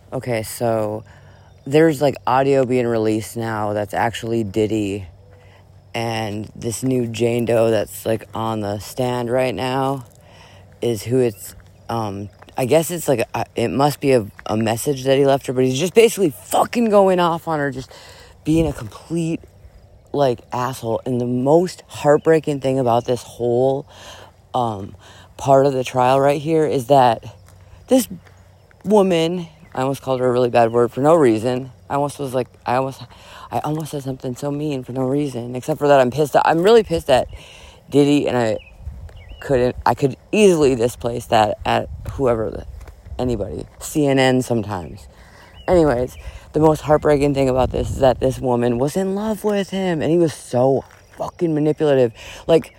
Okay, so there's like audio being released now that's actually Diddy and this new Jane Doe that's like on the stand right now is who it's, I guess it's like, it must be a message that he left her, but he's just basically fucking going off on her, just being a complete, like, asshole. And the most heartbreaking thing about this whole, part of the trial right here is that this woman, I almost called her a really bad word for no reason. I almost said something so mean for no reason, except for that I'm really pissed at Diddy, and I could easily displace that at anybody, CNN sometimes. Anyways, the most heartbreaking thing about this is that this woman was in love with him, and he was so fucking manipulative. Like,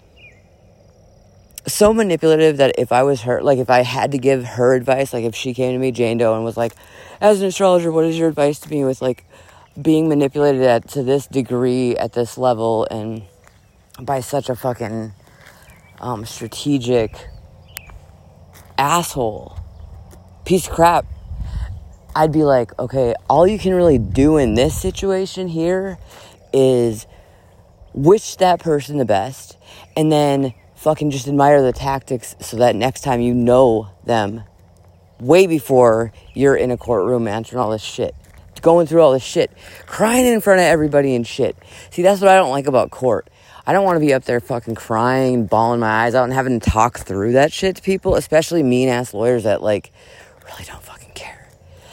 so manipulative that if I was her, like, if I had to give her advice, like, if she came to me, Jane Doe, and was like, as an astrologer, what is your advice to me with, like, being manipulated to this degree, at this level, and by such a fucking strategic asshole, piece of crap, I'd be like, okay, all you can really do in this situation here is wish that person the best, and then fucking just admire the tactics so that next time you know them way before you're in a courtroom answering all this shit, going through all this shit, crying in front of everybody and shit. See, that's what I don't like about court. I don't want to be up there fucking crying, bawling my eyes out, and having to talk through that shit to people, especially mean-ass lawyers that, like, really don't fucking care.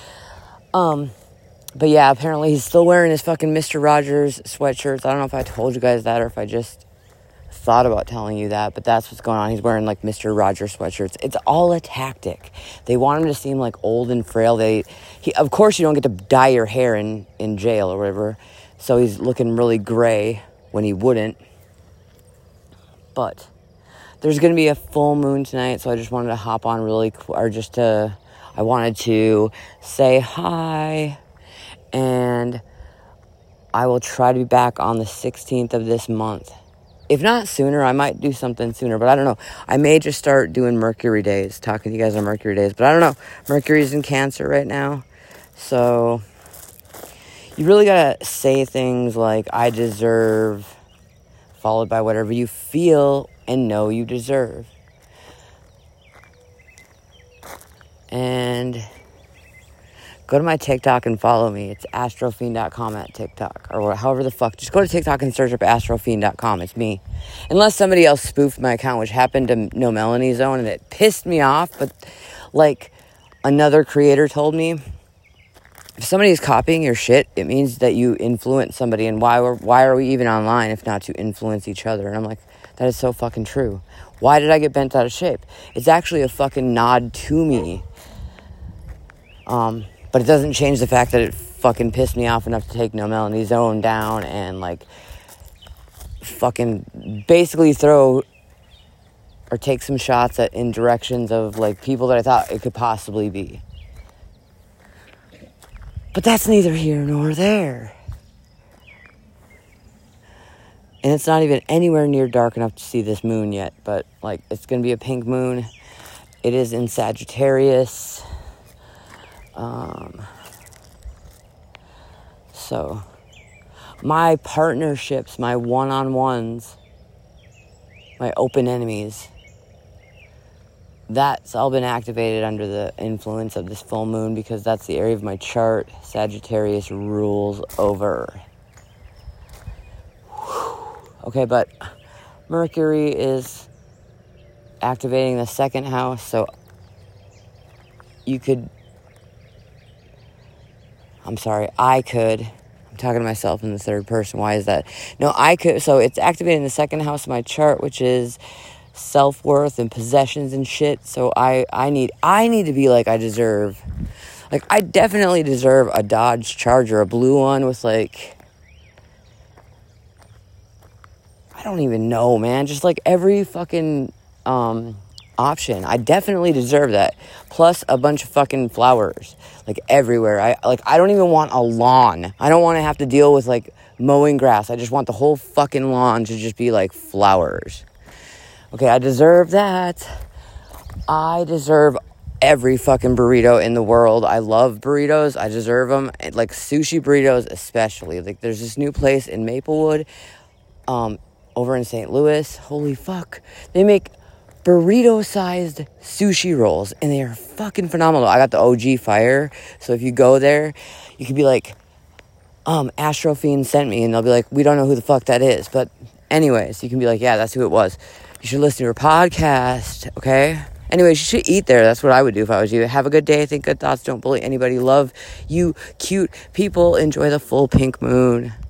But yeah, apparently he's still wearing his fucking Mr. Rogers sweatshirts. I don't know if I told you guys that or if I just thought about telling you that, but that's what's going on. He's wearing, like, Mr. Rogers sweatshirts. It's all a tactic. They want him to seem, like, old and frail. Of course, you don't get to dye your hair in jail or whatever, so he's looking really gray when he wouldn't. But there's going to be a full moon tonight, so I just wanted to hop on I wanted to say hi, and I will try to be back on the 16th of this month. If not sooner, I might do something sooner, but I don't know. I may just start doing Mercury days, talking to you guys on Mercury days, but I don't know. Mercury's in Cancer right now, so you really got to say things like, I deserve, followed by whatever you feel and know you deserve. And go to my TikTok and follow me. It's astrofiend.com at TikTok. Or however the fuck. Just go to TikTok and search up astrofiend.com. It's me. Unless somebody else spoofed my account, which happened to No Melanie Zone, and it pissed me off. But, like, another creator told me, if somebody's copying your shit, it means that you influence somebody. And why are we even online if not to influence each other? And I'm like, that is so fucking true. Why did I get bent out of shape? It's actually a fucking nod to me. But it doesn't change the fact that it fucking pissed me off enough to take No Melanie Zone down and, like, fucking basically throw or take some shots in directions of, like, people that I thought it could possibly be. But that's neither here nor there. And it's not even anywhere near dark enough to see this moon yet. But, like, it's going to be a pink moon. It is in Sagittarius. So, my partnerships, my one-on-ones, my open enemies, that's all been activated under the influence of this full moon because that's the area of my chart Sagittarius rules over. Okay, but Mercury is activating the second house, so I could. I'm talking to myself in the third person. Why is that? No, I could. So it's activating the second house of my chart, which is self-worth and possessions and shit. So I need to be like, I deserve. Like, I definitely deserve a Dodge Charger, a blue one with, like, I don't even know, man. Just, like, every fucking option. I definitely deserve that. Plus a bunch of fucking flowers, like, everywhere. I don't even want a lawn. I don't want to have to deal with, like, mowing grass. I just want the whole fucking lawn to just be, like, flowers. Okay, I deserve that. I deserve every fucking burrito in the world. I love burritos. I deserve them. Like sushi burritos especially. Like there's this new place in Maplewood, over in St. Louis. Holy fuck. They make burrito-sized sushi rolls, and they are fucking phenomenal. I got the OG Fire, so if you go there, you could be like, Astrofiend sent me, and they'll be like, we don't know who the fuck that is, but anyways, you can be like, yeah, that's who it was. You should listen to her podcast, okay? Anyways, you should eat there. That's what I would do if I was you. Have a good day. Think good thoughts. Don't bully anybody. Love you, cute people. Enjoy the full pink moon.